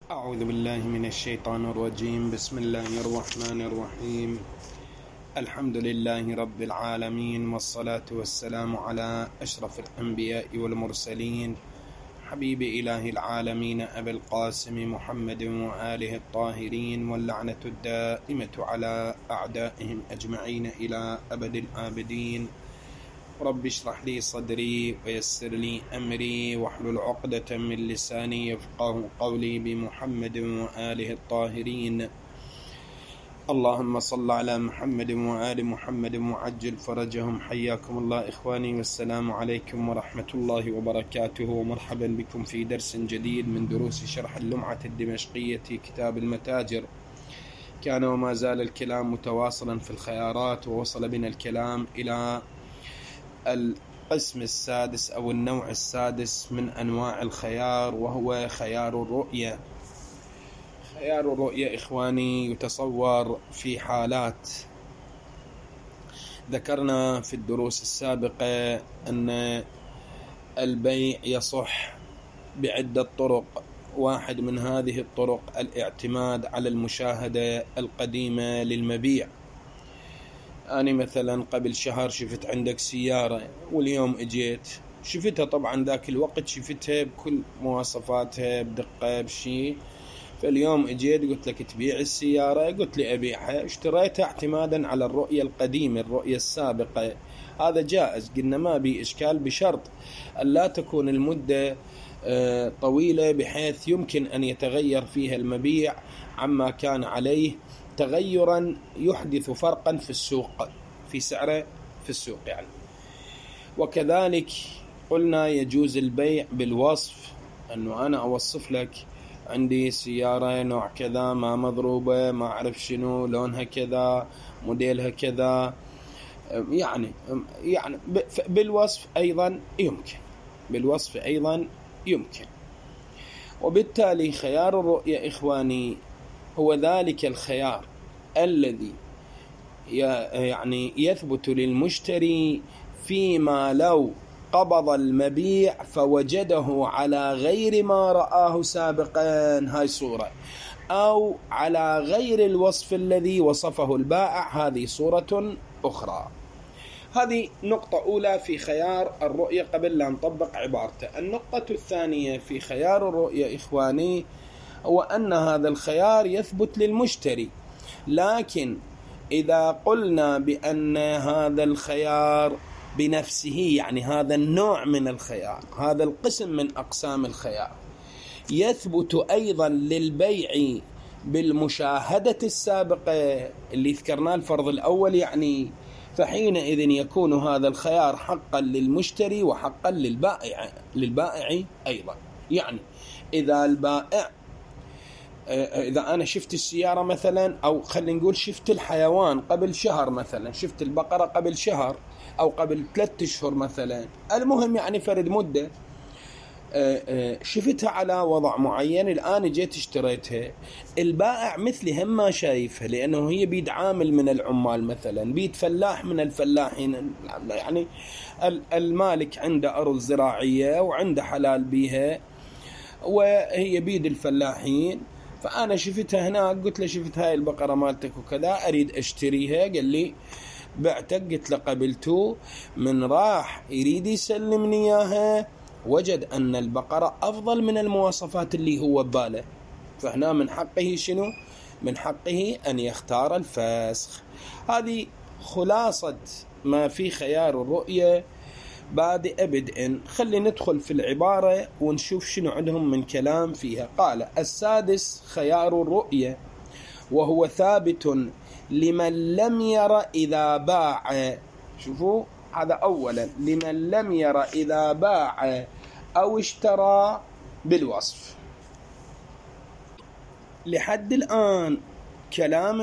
أعوذ بالله من الشيطان الرجيم. بسم الله الرحمن الرحيم. الحمد لله رب العالمين، والصلاة والسلام على أشرف الأنبياء والمرسلين، حبيب إله العالمين أبي القاسم محمد وآله الطاهرين، واللعنة الدائمة على أعدائهم أجمعين إلى أبد الآبدين. رب اشرح لي صدري ويسر لي أمري واحلل عقدة من لساني يفقه قولي، بمحمد وآله الطاهرين. اللهم صل على محمد وآل محمد وعجل فرجهم. حياكم الله إخواني، والسلام عليكم ورحمة الله وبركاته، ومرحبا بكم في درس جديد من دروس شرح اللمعة الدمشقية كتاب المتاجر. كان وما زال الكلام متواصلا في الخيارات، ووصل بنا الكلام إلى القسم السادس أو النوع السادس من أنواع الخيار، وهو خيار الرؤية. خيار الرؤية إخواني يتصور في حالات ذكرنا في الدروس السابقة أن البيع يصح بعدة طرق. واحد من هذه الطرق الاعتماد على المشاهدة القديمة للمبيع. أنا مثلا قبل شهر شفت عندك سيارة، واليوم اجيت شفتها، طبعا ذاك الوقت شفتها بكل مواصفاتها بدقة بشيء، فاليوم اجيت قلت لك تبيع السيارة، قلت لي أبيعها، اشتريتها اعتمادا على الرؤية القديمة، الرؤية السابقة. هذا جائز، قلنا ما بي إشكال، بشرط أن لا تكون المدة طويلة بحيث يمكن أن يتغير فيها المبيع عما كان عليه تغيرا يحدث فرقا في السوق، في سعره في السوق يعني. وكذلك قلنا يجوز البيع بالوصف، أنه أنا أوصف لك عندي سيارة نوع كذا، ما مضروبة، ما أعرف شنو، لونها كذا، موديلها كذا، يعني بالوصف أيضا يمكن، بالوصف أيضا يمكن. وبالتالي خيار الرؤية إخواني هو ذلك الخيار الذي يعني يثبت للمشتري فيما لو قبض المبيع فوجده على غير ما رآه سابقا، هاي صورة، أو على غير الوصف الذي وصفه البائع، هذه صورة أخرى. هذه نقطة أولى في خيار الرؤية قبل لا نطبق عبارته. النقطة الثانية في خيار الرؤية إخواني هو أن هذا الخيار يثبت للمشتري، لكن إذا قلنا بأن هذا الخيار بنفسه، يعني هذا النوع من الخيار، هذا القسم من أقسام الخيار، يثبت أيضا للبيع بالمشاهدة السابقة اللي ذكرناه الفرض الأول يعني، فحينئذ يكون هذا الخيار حقا للمشتري وحقا للبائع أيضا. يعني إذا البائع، إذا أنا شفت السيارة مثلا، أو خلينا نقول شفت الحيوان قبل شهر مثلا، شفت البقرة قبل شهر أو قبل 3 أشهر مثلا، المهم يعني فرد مدة، شفتها على وضع معين، الآن جيت اشتريتها، البائع مثلي هم ما شايفها، لأنه هي بيد عامل من العمال مثلا، بيد فلاح من الفلاحين، يعني المالك عنده أرض زراعية وعنده حلال بيها، وهي بيد الفلاحين. فأنا شفتها هناك، قلت له شفت هاي البقرة مالتك وكذا، أريد أشتريها، قال لي بعتك، قلت له قبلته. من راح يريد يسلمني إياها وجد أن البقرة أفضل من المواصفات اللي هو بباله، فهنا من حقه شنو؟ من حقه أن يختار الفسخ. هذه خلاصة ما في خيار الرؤية بادئ بدء. خلي ندخل في العبارة ونشوف شنو عندهم من كلام فيها. قال: السادس خيار الرؤية، وهو ثابت لمن لم ير إذا باع. شوفوا هذا أولا، لمن لم ير إذا باع أو اشترى بالوصف. لحد الآن كلام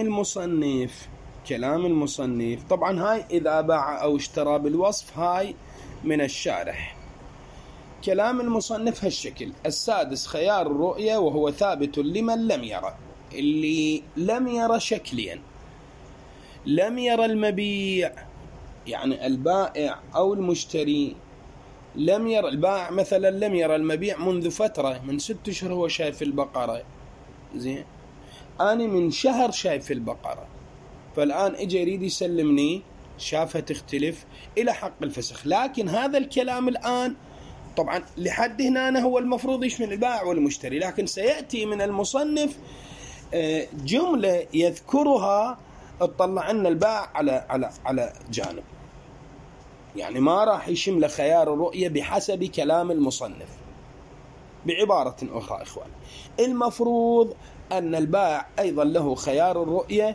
المصنف طبعا هاي إذا باع أو اشترى بالوصف هاي من الشارح. كلام المصنف هالشكل: السادس خيار الرؤية، وهو ثابت لمن لم يرى. اللي لم يرى شكليا، لم يرى المبيع، يعني البائع أو المشتري لم يرى، البائع مثلا لم يرى المبيع منذ فترة، من 6 أشهر هو شايف البقرة، زين، أنا من شهر شايف البقرة، فالآن إجا يريد يسلمني شافها تختلف إلى حق الفسخ. لكن هذا الكلام الآن طبعا لحد هنا هو المفروض يشمل البائع والمشتري، لكن سيأتي من المصنف جملة يذكرها تطلع لنا البائع على جانب، يعني ما راح يشمل خيار الرؤية بحسب كلام المصنف. بعبارة أخرى إخوان، المفروض أن البائع أيضا له خيار الرؤية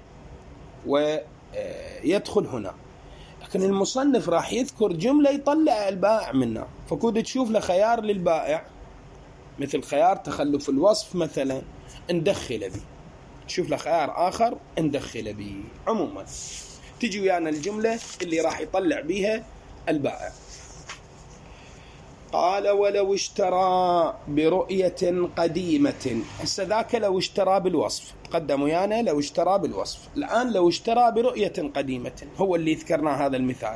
ويدخل هنا، لكن المصنف راح يذكر جملة يطلع البائع منها، فكود تشوف له خيار للبائع مثل خيار تخلف الوصف مثلا ندخل به، تشوف له خيار آخر ندخل به. عموما تجي ويانا الجملة اللي راح يطلع بيها البائع. قال ولو اشترى برؤية قديمة، هسه ذاك لو اشترى بالوصف، تقدم ويانا لو اشترى بالوصف، الآن لو اشترى برؤية قديمة هو اللي ذكرنا هذا المثال.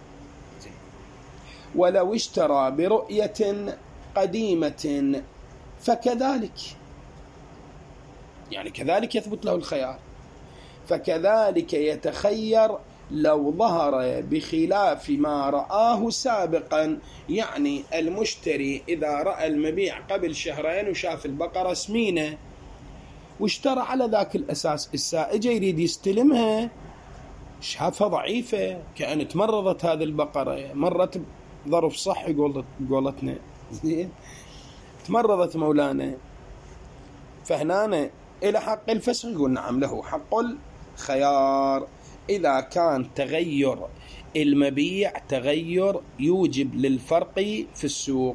ولو اشترى برؤية قديمة فكذلك، يعني كذلك يثبت له الخيار، فكذلك يتخير لو ظهر بخلاف ما رآه سابقا. يعني المشتري إذا رأى المبيع قبل شهرين وشاف البقرة سمينة واشترى على ذاك الأساس، السائج يريد يستلمها شافها ضعيفة كأن تمرضت هذه البقرة، مرت ظرف صحي قولتنا تمرضت مولانا، فهنا إلى حق الفسخ يقول نعم له حق الخيار إذا كان تغير المبيع تغير يوجب للفرق في السوق.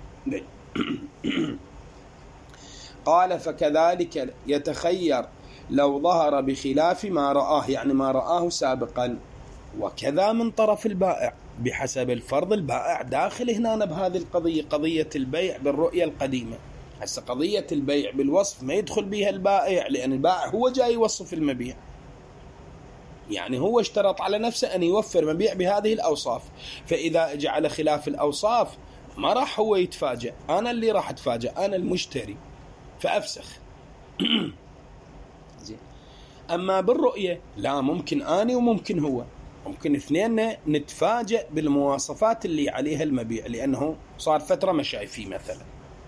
قال فكذلك يتخير لو ظهر بخلاف ما رآه، يعني ما رآه سابقا، وكذا من طرف البائع بحسب الفرض. البائع داخل هنا بهذه القضية، قضية البيع بالرؤية القديمة. هسه قضية البيع بالوصف ما يدخل بها البائع، لأن البائع هو جاي يوصف المبيع، يعني هو اشترط على نفسه أن يوفر مبيع بهذه الأوصاف، فإذا جعل خلاف الأوصاف ما راح هو يتفاجأ، أنا اللي راح أتفاجأ، أنا المشتري، فأفسخ. أما بالرؤية لا، ممكن أنا وممكن هو، ممكن اثنين نتفاجأ بالمواصفات اللي عليها المبيع لأنه صار فترة ما شايفيه مثلا.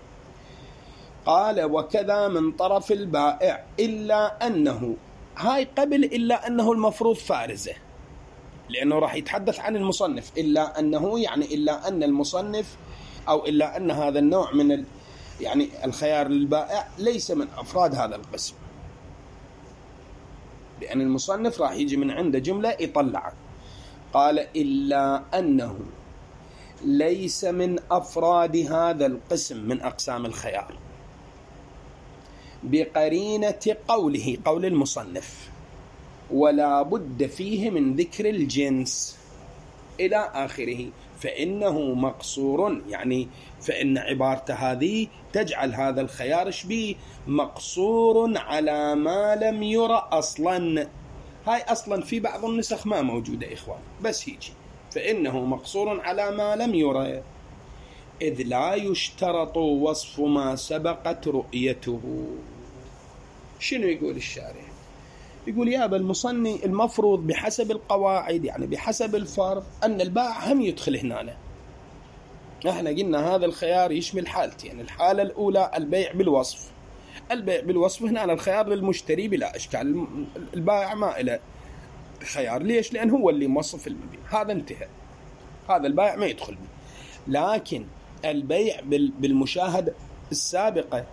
قال وكذا من طرف البائع إلا أنه، هاي قبل إلا أنه المفروض فارزة، لأنه راح يتحدث عن المصنف. إلا أنه يعني إلا أن المصنف أو إلا أن هذا النوع من يعني الخيار للبائع ليس من أفراد هذا القسم، لأن المصنف راح يجي من عنده جملة يطلع. قال إلا أنه ليس من أفراد هذا القسم من أقسام الخيار بقرينة قوله، قول المصنف ولا بد فيه من ذكر الجنس إلى آخره، فإنه مقصور، يعني فإن عبارته هذه تجعل هذا الخيار شبيه مقصور على ما لم يرى أصلا. هاي أصلا في بعض النسخ ما موجودة إخوان، بس هيجي فإنه مقصور على ما لم يرى، إذ لا يشترط وصف ما سبقت رؤيته. شنو يقول الشارع؟ يقول يا أبا المصني المفروض بحسب القواعد، يعني بحسب الفرض، أن البائع هم يدخل هنا. احنا قلنا هذا الخيار يشمل حالتين، يعني الحالة الأولى البيع بالوصف، البيع بالوصف هنا الخيار للمشتري بلا إشكال، البائع ما إله خيار. ليش؟ لأن هو اللي موصف المبيع، هذا انتهى، هذا البائع ما يدخل به. لكن البيع بالمشاهدة السابقة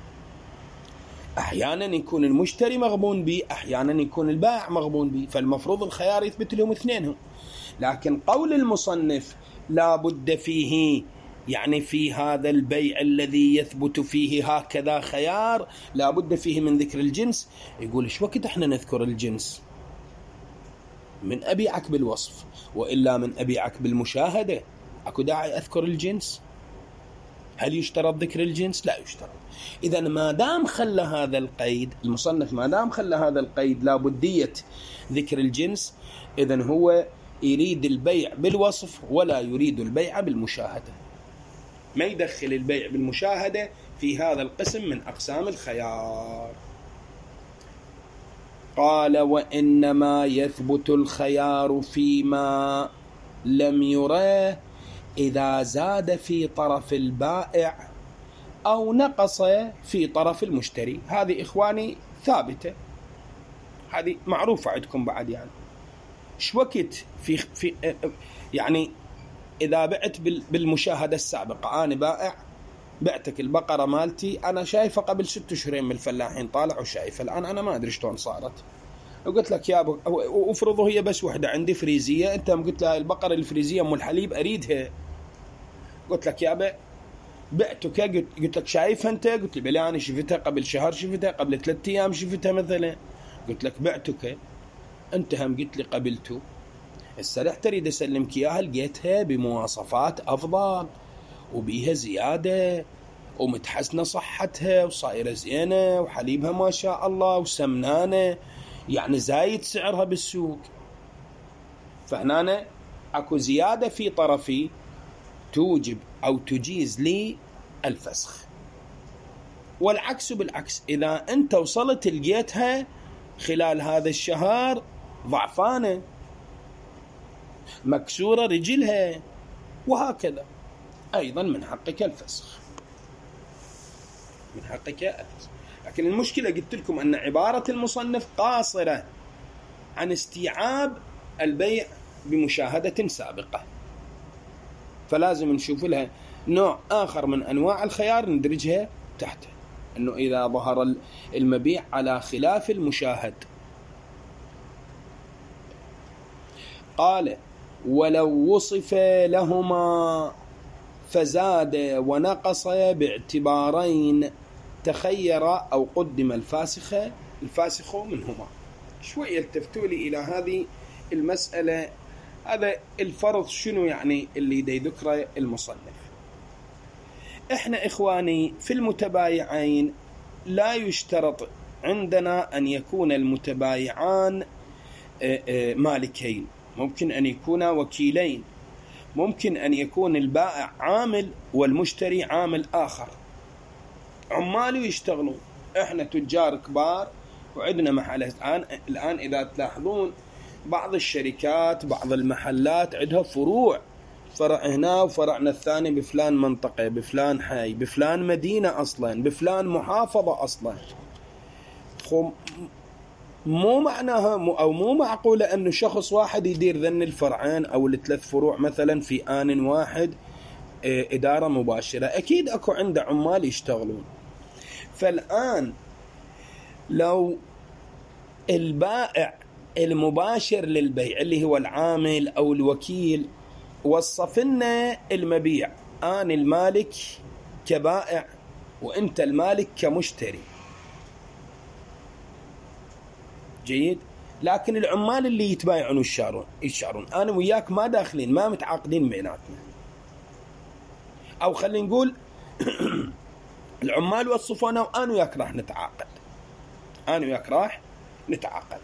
أحيانا يكون المشتري مغبون به، أحيانا يكون البائع مغبون به، فالمفروض الخيار يثبت لهم اثنينهم. لكن قول المصنف لا بد فيه، يعني في هذا البيع الذي يثبت فيه هكذا خيار لا بد فيه من ذكر الجنس. يقول إيش وقت احنا نذكر الجنس؟ من أبيعك بالوصف، وإلا من أبيعك بالمشاهدة، أكو داعي أذكر الجنس؟ هل يشترط ذكر الجنس؟ لا يشترط. إذا ما دام خلى هذا القيد المصنف، ما دام خلى هذا القيد لا بدية ذكر الجنس، إذن هو يريد البيع بالوصف ولا يريد البيع بالمشاهدة، ما يدخل البيع بالمشاهدة في هذا القسم من أقسام الخيار. قال: وإنما يثبت الخيار فيما لم يراه إذا زاد في طرف البائع أو نقص في طرف المشتري. هذه إخواني ثابتة، هذه معروفة عندكم بعد. يعني شو وقت في يعني إذا بعت بالمشاهدة السابقة، أنا بائع بعتك البقرة مالتي، أنا شايفة قبل 6 أشهر من الفلاحين طالع وشايفة، الآن أنا ما أدري شلون صارت، وقلت لك يا أبو، وافرضوا هي بس وحدة عندي فريزية، أنت قلت لها البقرة الفريزية أم الحليب أريدها، قلت لك يا أبا بعتك، قلت لك شايفها أنت؟ قلت لي بلي أنا شفتها قبل شهر، شفتها قبل 3 أيام، شفتها مثلا، قلت لك بعتك، أنت هم قلت لي قبلته، هسه رحت أريد أسلمك إياها، لقيتها بمواصفات أفضل وبيها زيادة ومتحسنة صحتها وصايرة زينة وحليبها ما شاء الله وسمنانة، يعني زايد سعرها بالسوق، فهنا أكو زيادة في طرفي توجب أو تجيز لي الفسخ. والعكس بالعكس، إذا أنت وصلت لقيتها خلال هذا الشهر ضعفانة مكسورة رجلها وهكذا، أيضا من حقك الفسخ، من حقك الفسخ. لكن المشكلة قلت لكم أن عبارة المصنف قاصرة عن استيعاب البيع بمشاهدة سابقة، فلازم نشوف لها نوع آخر من أنواع الخيار ندرجها تحته، أنه إذا ظهر المبيع على خلاف المشاهد. قال: ولو وصف لهما فزاد ونقص باعتبارين تخير أو قدم الفاسخ منهما. شوي التفتوا لي إلى هذه المسألة، هذا الفرض شنو يعني اللي دي ذكره المصنف. احنا إخواني في المتبايعين لا يشترط عندنا أن يكون المتبايعان مالكين، ممكن أن يكونا وكيلين، ممكن أن يكون البائع عامل والمشتري عامل آخر، عمال يشتغلون. احنا تجار كبار وعندنا محلات. الآن إذا تلاحظون بعض الشركات بعض المحلات عندها فروع، فرع هنا وفرعنا الثاني بفلان منطقة، بفلان حي، بفلان مدينة أصلا، بفلان محافظة أصلا. مو معناها أو مو معقولة أنه شخص واحد يدير ذن الفرعين أو ال3 فروع مثلا في آن واحد إدارة مباشرة، أكيد أكو عنده عمال يشتغلون. فالآن لو البائع المباشر للبيع اللي هو العامل أو الوكيل وصف لنا المبيع، أنا المالك كبائع وأنت المالك كمشتري، جيد، لكن العمال اللي يتبايعون يشارون أنا وياك ما داخلين، ما متعاقدين بيناتنا، أو خلينا نقول العمال وصفونا وأنا وياك راح نتعاقد،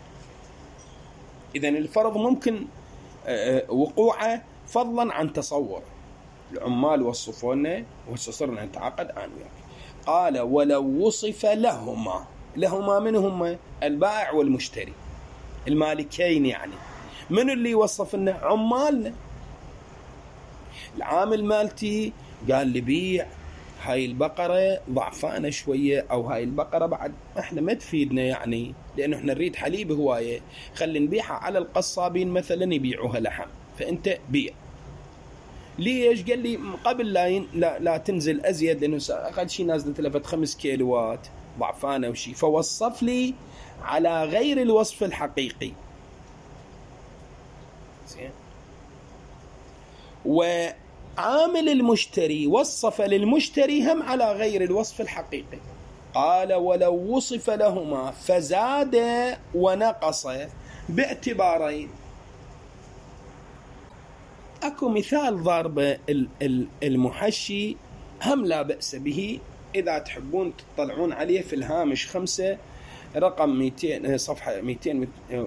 إذن الفرض ممكن وقوعه فضلا عن تصور. العمال وصفونا وصرنا نتعاقد أنا وياك. قال: ولو وصف لهما من هم؟ البائع والمشتري، المالكين. يعني من اللي يوصف لنا؟ عمالنا. العامل مالتي قال لي بيع هاي البقرة ضعفانة شوية، أو هاي البقرة بعد احنا ما تفيدنا، يعني لأنه احنا نريد حليب هواية، خلي نبيعها على القصابين مثلا يبيعوها لحم، فأنت بيع. ليش؟ قال لي قبل لا تنزل أزيد، لأنه أقل شيء نازلة تلفت 5 كيلوات ضعفانة وشي، فوصف لي على غير الوصف الحقيقي. وعامل المشتري وصف للمشتري هم على غير الوصف الحقيقي. قال: ولو وصف لهما فزاد ونقص باعتبارين. أكو مثال ضرب المحشي هم لا بأس به، إذا تحبون تطلعون عليه في الهامش 5 رقم 200 صفحة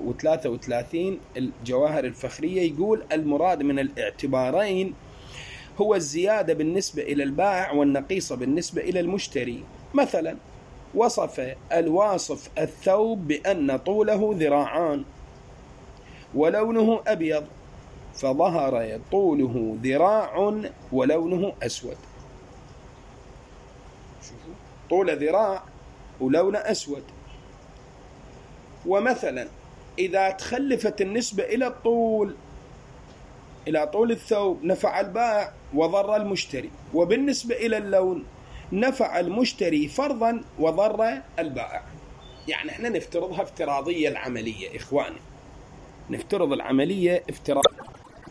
233 الجواهر الفخرية، يقول: المراد من الاعتبارين هو الزيادة بالنسبة إلى البائع والنقيصة بالنسبة إلى المشتري. مثلا وصف الواصف الثوب بأن طوله ذراعان ولونه أبيض، فظهر طوله ذراع ولونه أسود. شوفوا، طول ذراع ولونه أسود. ومثلا إذا تخلفت النسبة إلى طول الثوب نفع البائع وضر المشتري، وبالنسبة إلى اللون نفع المشتري فرضا وضر البائع. يعني احنا نفترضها افتراضية العملية إخواني، نفترض العملية افتراضية.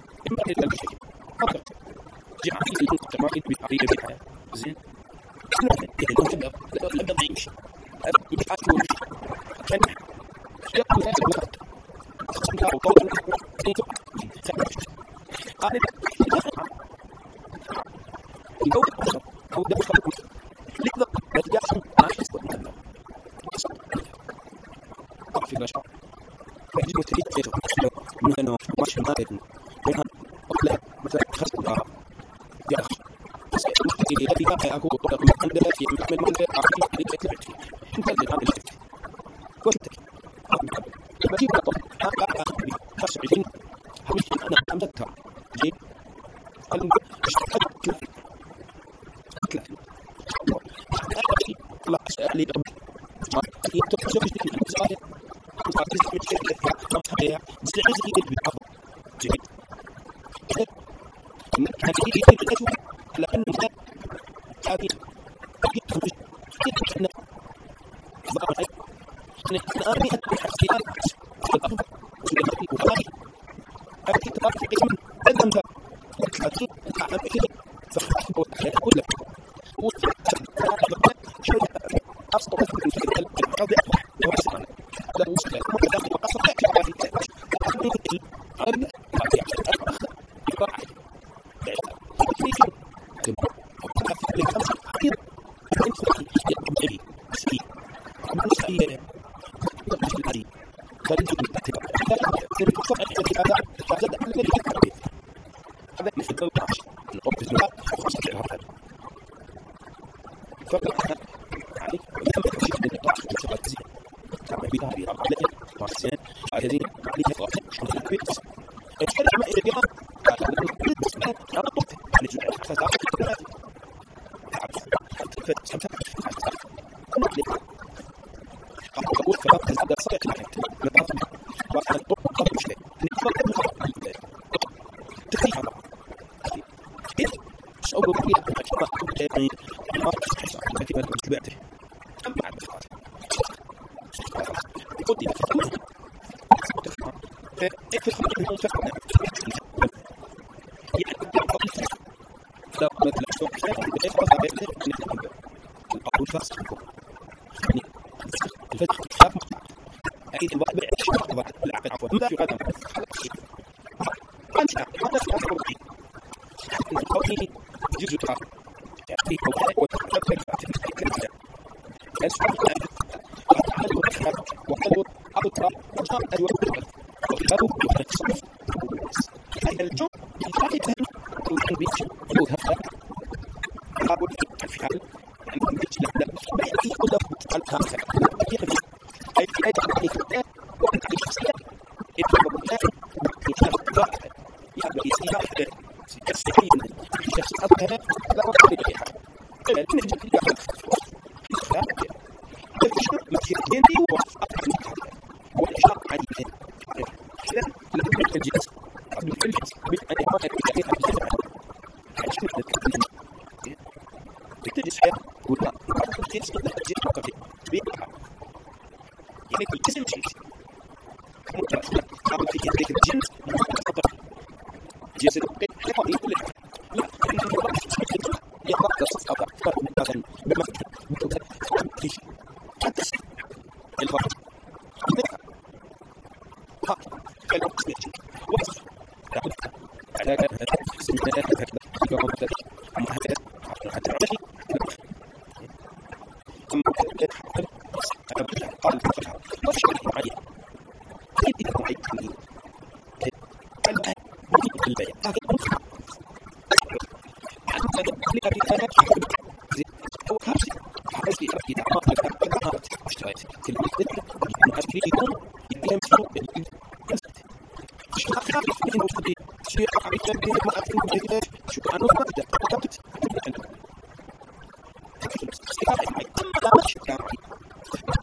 زين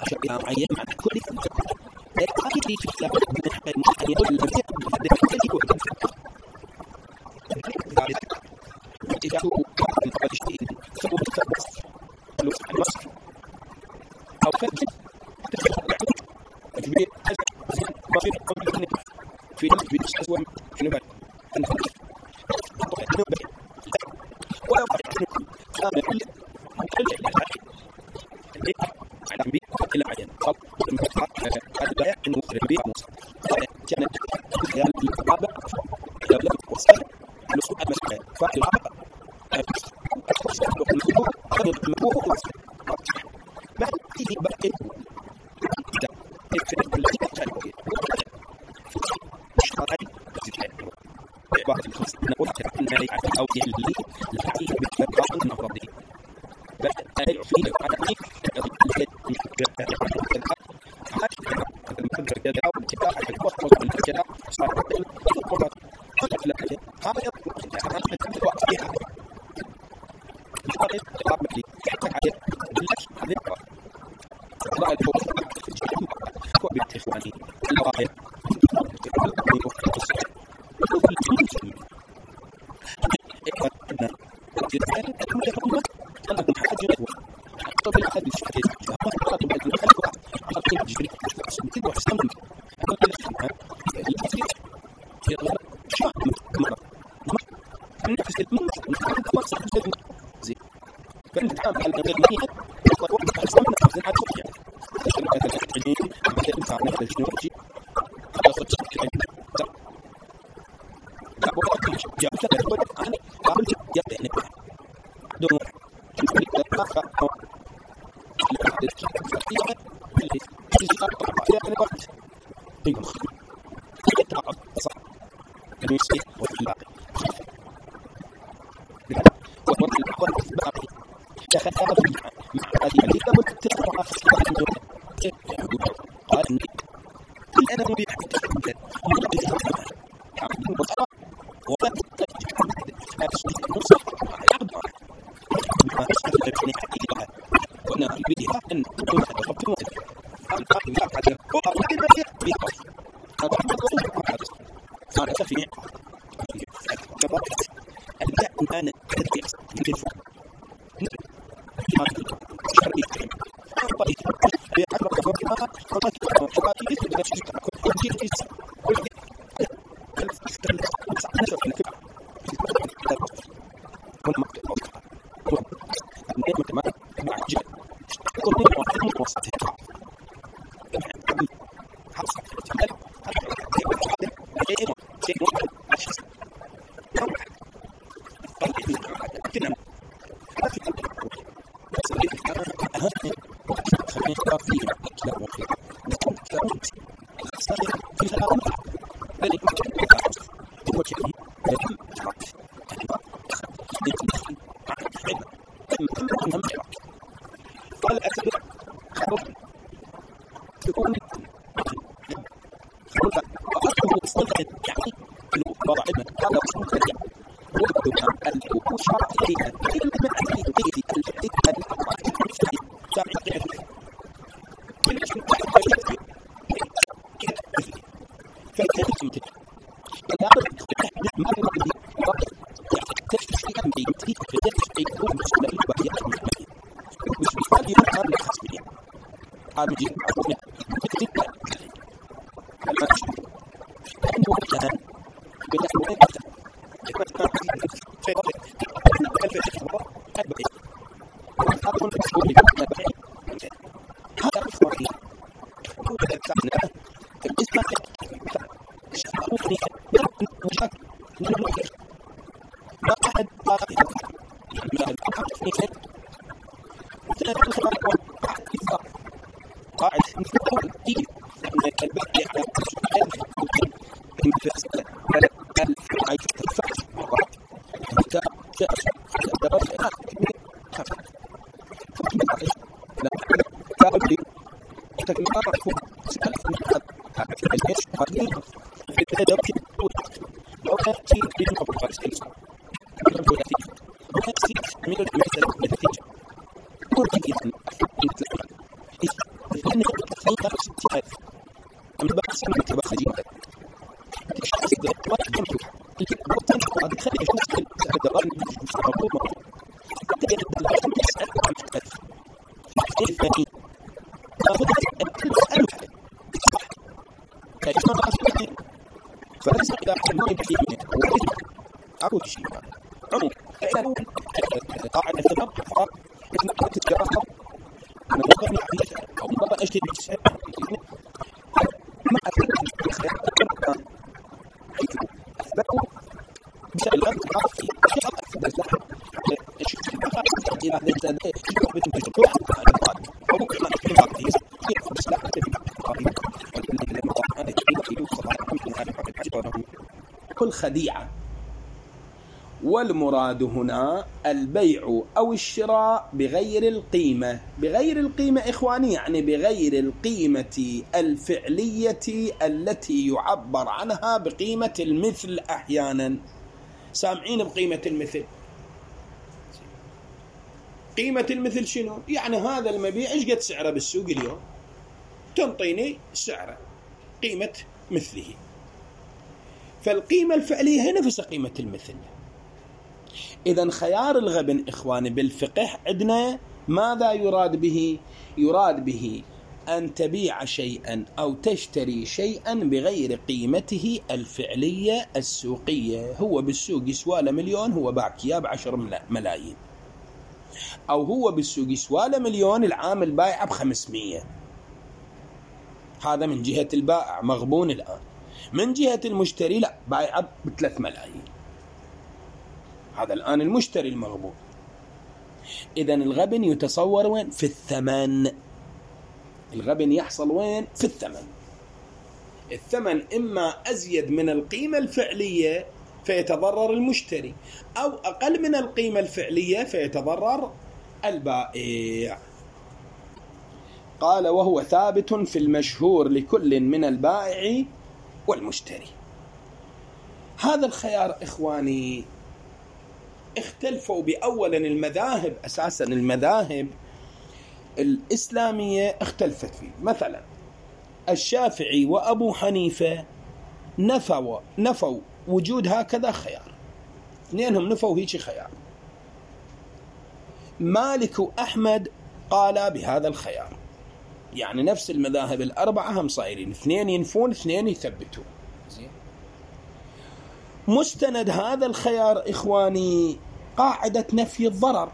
شيء معين مع كل أكيد في كتاب من حق معين ولا في أكو شيء عموما قاعدة الثمر فقط تتجرب أنا بقدر أو بقدر أشتري بسعر ما أثبت أثبتوا بسعر الغد عرفتي كل خديعة. والمراد هنا البيع أو الشراء بغير القيمة. بغير القيمة إخواني يعني بغير القيمة الفعلية التي يعبر عنها بقيمة المثل. أحيانا سامعين بقيمة المثل؟ قيمة المثل شنو؟ يعني هذا المبيع إيش قد سعره بالسوق اليوم؟ تنطيني سعره قيمة مثله. فالقيمة الفعلية هي نفس قيمة المثل. إذن خيار الغبن إخواني بالفقه عندنا ماذا يراد به؟ يراد به أن تبيع شيئا أو تشتري شيئا بغير قيمته الفعلية السوقية. هو بالسوق يسواله مليون، هو باعك إياه ب10 ملايين، أو هو بالسوق يسواله مليون، العامل بايعه ب500. هذا من جهة البائع مغبون الآن. من جهة المشتري لا، بايعه ب3 ملايين. هذا الآن المشتري المغبون. إذن الغبن يتصور وين؟ في الثمن. الغبن يحصل وين؟ في الثمن. الثمن إما أزيد من القيمة الفعلية فيتضرر المشتري، أو أقل من القيمة الفعلية فيتضرر البائع. قال وهو ثابت في المشهور لكل من البائع والمشتري. هذا الخيار إخواني اختلفوا بأولا المذاهب. أساسا المذاهب الإسلامية اختلفت فيه. مثلا الشافعي وأبو حنيفة نفوا وجود هكذا خيار، اثنينهم نفوا هيك خيار. مالك وأحمد قالا بهذا الخيار. يعني نفس المذاهب الأربعة هم صايرين، اثنين ينفون اثنين يثبتون. مستند هذا الخيار إخواني قاعدة نفي الضرر.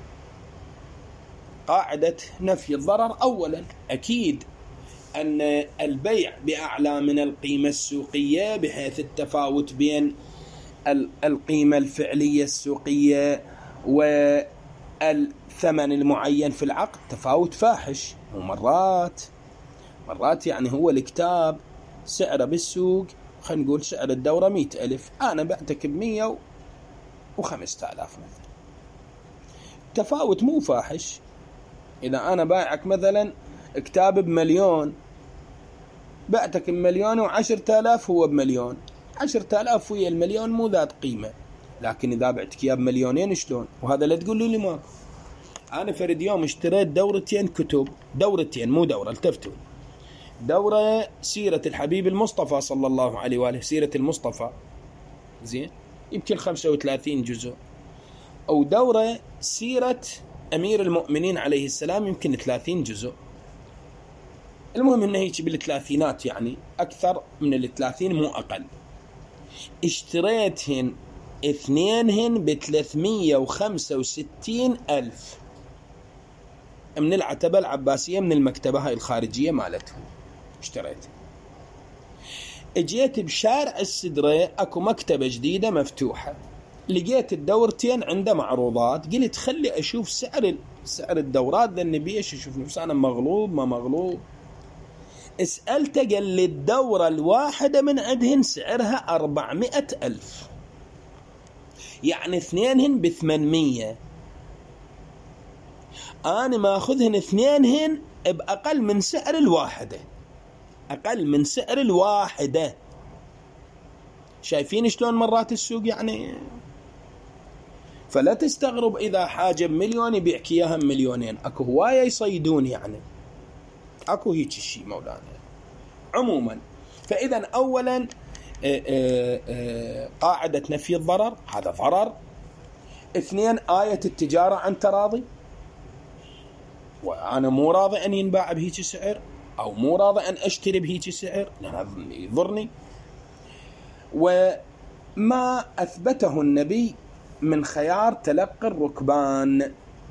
قاعدة نفي الضرر أولا، أكيد أن البيع بأعلى من القيمة السوقية بحيث التفاوت بين القيمة الفعلية السوقية والثمن المعين في العقد تفاوت فاحش. ومرات يعني هو الكتاب سعره بالسوق خلينا نقول سعر الدورة 100,000، أنا بعتك ب105,000 مثلا. تفاوت مو فاحش. إذا أنا بايعك مثلا كتاب ب1,000,000 بعتك ب1,010,000 هو ب1,000,000، 10,000 ويا 1,000,000 مو ذات قيمة. لكن إذا بعتك إياه ب2,000,000 شلون؟ وهذا لا تقول لي ماكو. أنا فرد يوم اشتريت دورتين كتب، دورتين مو دورة، التفتوا، دورة سيرة الحبيب المصطفى صلى الله عليه وآله، سيرة المصطفى زين يمكن 35 جزء، أو دورة سيرة أمير المؤمنين عليه السلام يمكن 30 جزء. المهم إنه هيك بالثلاثينات، يعني أكثر من 30 مو أقل. اشتريتهن اثنينهن ب365,000 من العتبة العباسية من المكتبة هاي الخارجية مالتهم اشتريت. اجيت بشارع السدرة اكو مكتبة جديدة مفتوحة، لقيت الدورتين عنده معروضات، قلت خلي اشوف سعر الدورات ذا النبي ايش اشوف نفسي انا مغلوب ما مغلوب. اسألته قال لي الدورة الواحدة من عندهن سعرها 400,000، يعني اثنينهن ب800. أنا ما أخذهن اثنينهن بأقل من سعر الواحدة، أقل من سعر الواحدة. شايفين شلون مرات السوق يعني؟ فلا تستغرب إذا حاجة ب1,000,000 يبيعك إياها ب2,000,000. أكو هواية يصيدون يعني، أكو هيك الشيء مولانا. عموما فإذا أولا قاعدة نفي الضرر، هذا ضرر. اثنين آية التجارة عن تراضي، وأنا مو راضي أن ينباع بهيك سعر، أو مو راضي أن أشتري بهيك سعر، يضرني. وما أثبته النبي من خيار تلقي الركبان،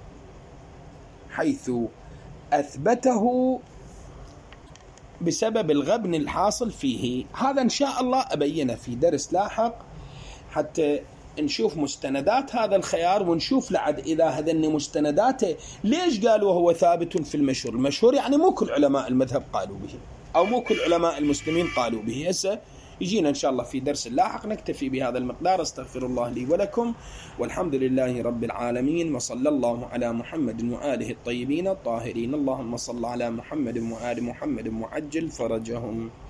حيث أثبته بسبب الغبن الحاصل فيه. هذا إن شاء الله أبينه في درس لاحق، حتى نشوف مستندات هذا الخيار، ونشوف لعد إذا هذن مستنداته ليش قالوا هو ثابت في المشهور. المشهور يعني مو كل علماء المذهب قالوا به، أو مو كل علماء المسلمين قالوا به. هسه يجينا إن شاء الله في درس لاحق. نكتفي بهذا المقدار. استغفر الله لي ولكم، والحمد لله رب العالمين، وصلى الله على محمد وآله الطيبين الطاهرين. اللهم صل على محمد وآل محمد وعجل فرجهم.